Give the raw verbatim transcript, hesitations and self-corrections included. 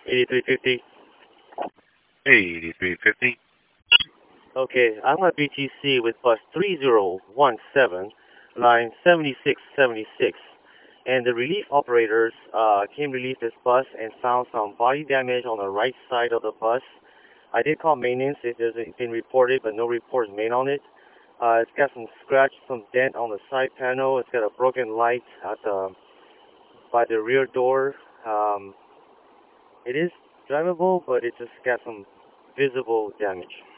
eighty-three fifty. eighty-three fifty. Okay, I'm on B T C with bus three zero one seven, line seventy-six seventy-six. And the relief operators uh, came relieve this bus and found some body damage on the right side of the bus. I did call maintenance. It has been reported, but no report is made on it. Uh, it's got some scratch, some dent on the side panel. It's got a broken light at the by the rear door. Um, it is drivable, but it just got some visible damage.